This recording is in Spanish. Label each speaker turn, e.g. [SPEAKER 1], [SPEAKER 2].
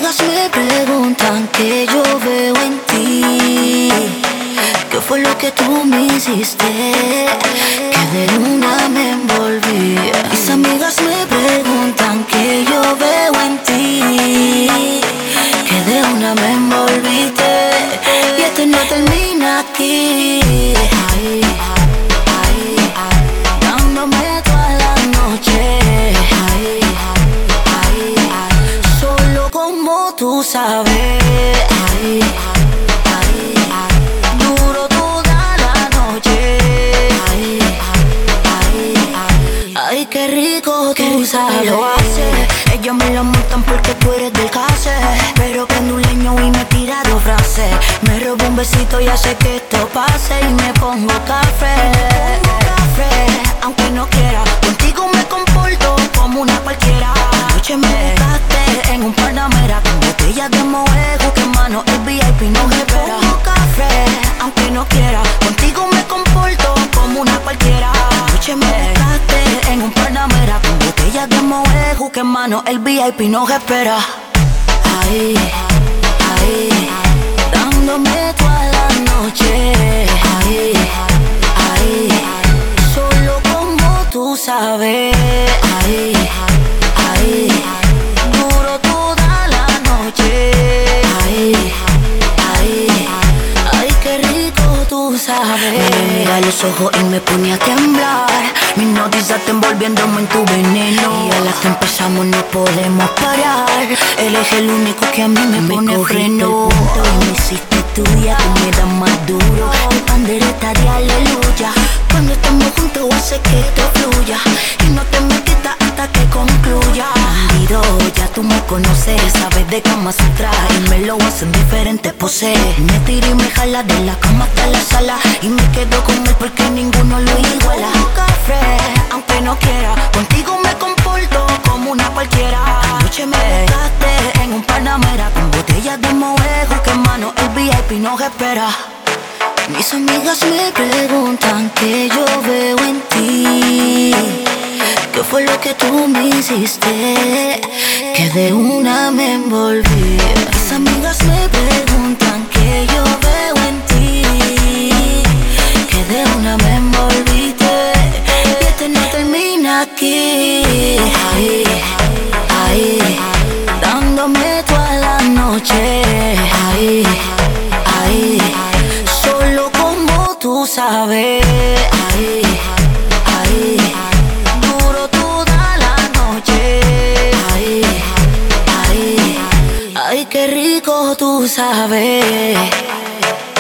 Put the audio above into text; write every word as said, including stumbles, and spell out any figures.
[SPEAKER 1] amigas me preguntan qué yo veo en ti. ¿Qué fue lo que tú me hiciste? Que de una me envolví. Mis amigas me preguntan qué yo veo en ti. Que de una me envolviste. Y esto no termina aquí. Ay, ay, ay, dándome toda la noche. Ay, ay, ay, solo como tú sabes. Ay, ay, ay, duro toda la noche. Ay, ay, ay, ay, qué rico tú qué sabes. Lo hace. Ellos me lo montan porque tú eres del case. Pero prendo un leño y me tira dos frases. Me robo un besito y hace que esto pase. Y me pongo café, me pongo café, aunque no quiera. Contigo me comporto como una cualquiera. Anoche me buscaste en un Panamera con botellas de Moejo, que mano el V I P no me espera. Me pongo café, aunque no quiera. Contigo me comporto como una cualquiera. Anoche me buscaste en un Panamera con botellas de Moejo, que mano el V I P no espera. Ay, ay, dándome toda la noche. Ay, ay, solo como tú sabes. Ay, ay, duro toda la noche. Ay, ay, ay, qué rico tú sabes. Me mira a los ojos y me pone a temblar. Mis noticias están envolviéndome en tu veneno. Y a las que empezamos no podemos parar. Él es el único que a mí me, me pone freno. Y me hiciste tuya, tú me das más duro. Mi pandereta de aleluya. Cuando estamos juntos hace que esto fluya. Y no te me quitas hasta que concluya. Bandido, ya tú me conoces. Sabes de Kama Sutra y me lo hacen diferentes poses. Me tira y me jala de la cama hasta la sala. Y me quedo con él porque ninguno lo iguala. Café, aunque no quiera. Contigo me comporto como una cualquiera. Anoche me buscaste en un Panamera con botellas de Moejo, que mano el V I P no espera. Mis amigas me preguntan qué yo veo en ti. ¿Qué fue lo que tú me hiciste? Que de una me envolví. Mis amigas me preguntan qué yo veo en ti. Que de una me envolviste. Y este no termina aquí. Ay, ay, dándome toda la noche. Ay, ay, solo como tú sabes. Ay, ay, duro toda la noche. Ay, ay, ay, qué rico tú sabes.